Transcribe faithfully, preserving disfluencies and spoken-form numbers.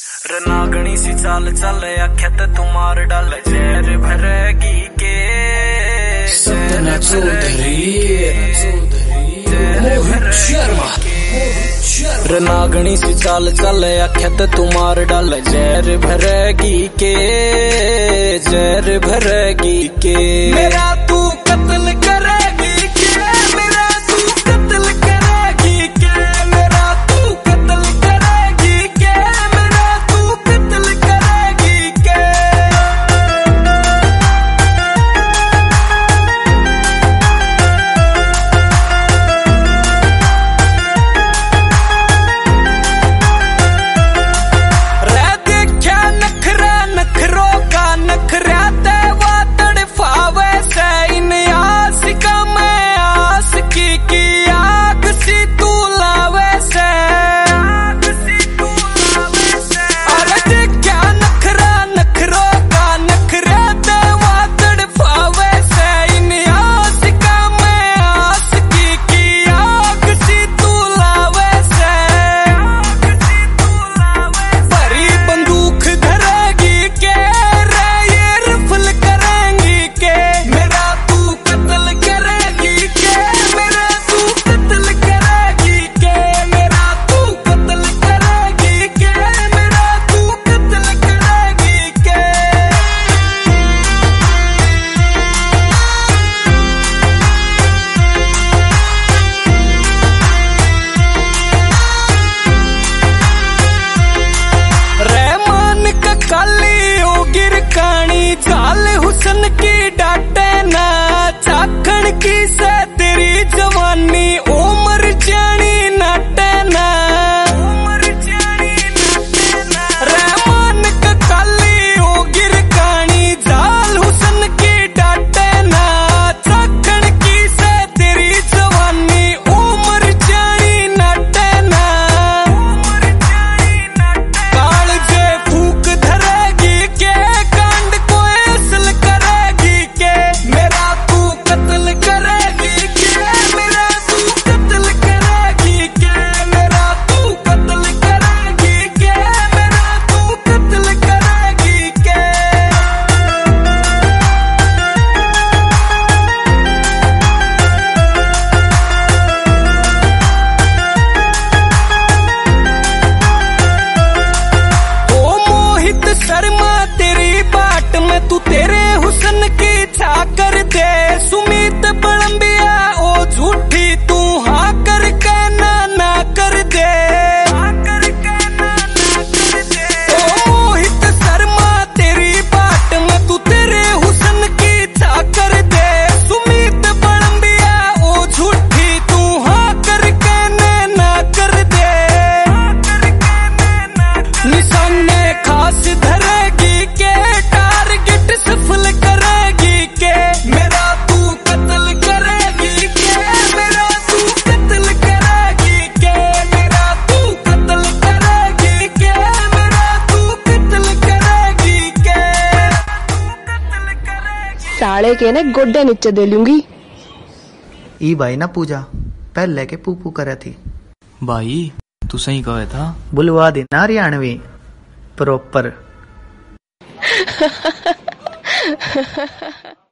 रनागणी सी चाल चल अखत तुम्हार डाल जहर भरेगी के सतना चौधरी रनागणी सी चाल चल अखत तुम्हार डाल जहर भरेगी के जहर भरेगी के मेरा तू कत्ल करेगी के मेरा तू कत्ल करेगी के मेरा तू कत्ल करेगी के मेरा तू कत्ल करेगी के रे देखा नखरा नखरों का नखरा ते वातड़ फावे से इन आस का मैं आस की की आग सी तू लावे से आग सी तू लावे से अरे देखा नखरा नखरों का नखरा ते वातड़ फावे से इन आस का मैं आस की की आग सी तू लावे से आग सी तू लावे बड़ी बंदूक धरेगी के रे ये रफल करेंगी के मेरा तू कत्ल करेगी के मेरा तू कत्ल करेगी के मेरा तू कत्ल करेगी के मेरा तू कत्ल करेगी के रहमान का काली ओ गिर कानी चाल हुसन की डाटे ना चाखण की से तेरी जवानी उम्र जानी नाटे ना उम्र जानी नाटे ना रहमान का काली ओ गिर कानी चाल हुसन की डाटे ना चाखण की से तेरी जवानी उम्र जानी नाटे ना उम्र जानी नाटे काल जे फूक धरेगी के कांड को असल करेगी के मेरा तू कत्ल करेगी के मेरा तू कत्ल करेगी के मेरा तू कत्ल करेगी के मेरा तू कत्ल करेगी के ओ मोहित शर्मा तेरी बाट में तू तेरे हुसन की छा कर दे सुमित बड़ंबिया ओ झूठी तू हाँ कर के ना ना कर दे हाँ कर के ना ना कर दे ओ मोहित शर्मा तेरी बाट में तू तेरे हुसन की छा कर दे सुमित बड़ंबिया ओ झूठी तू हाँ कर के ना ना कर दे हाँ कर के ना ना निशाने खास धरेगी के टारगेट सफल करेगी के मेरा तू कत्ल करेगी के मेरा तू कत्ल करेगी के मेरा तू कत्ल करेगी के मेरा तू कत्ल करेगी के कत्ल करेगी साले के ने गोड्डे नीचे दे लूंगी। ई भाई ना पूजा पहले के पू पू करे थी भाई तू सही कहे था बुलवा देना हरियाणवी प्रॉपर